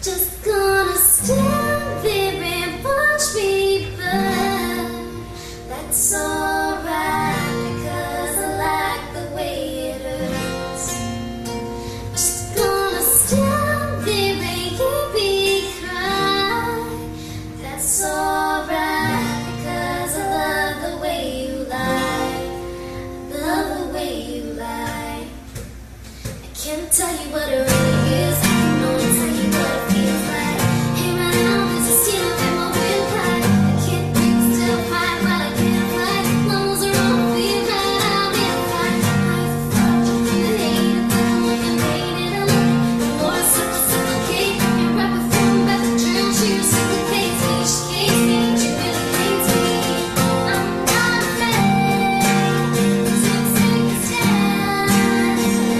Just gonna stand there and watch me burn. That's alright, because I like the way it hurts. Just gonna stand there and hear me cry. That's alright, because I love the way you lie. Love the way you lie. I can't tell you what it really is. I can only tell you what it feels like. Hey, right now there's a scene up in my windpipe. I can't think still, fight, but I can't fight. Lungs are on feel right, I'm in fight. I thought you could hate it, but I'm looking, painted, I love it. The more I suffocate, you're right before I'm about to drown. She reciprocates me, she hates me, she really hates me. I'm not afraid to take a stand.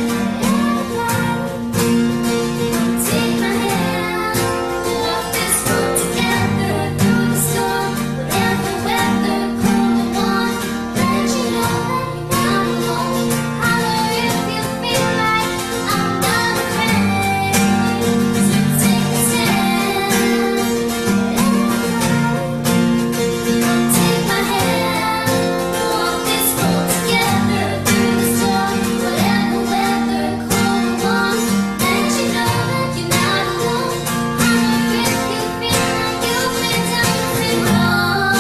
Take my hand, we'll walk this road together through the storm, whatever weather, cold or warm. Let you know that you're not alone. Holler if you feel like I'm not afraid to take a stand. Take my hand, we'll walk this road together through the storm, whatever weather, cold or warm. Let you know that you're not alone. Holler if you feel like you've been down the wrong.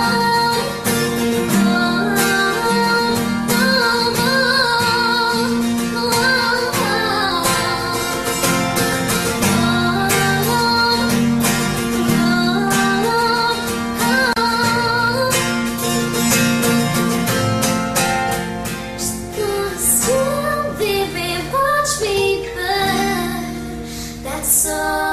Just gonna stand there and watch me burn. That's all.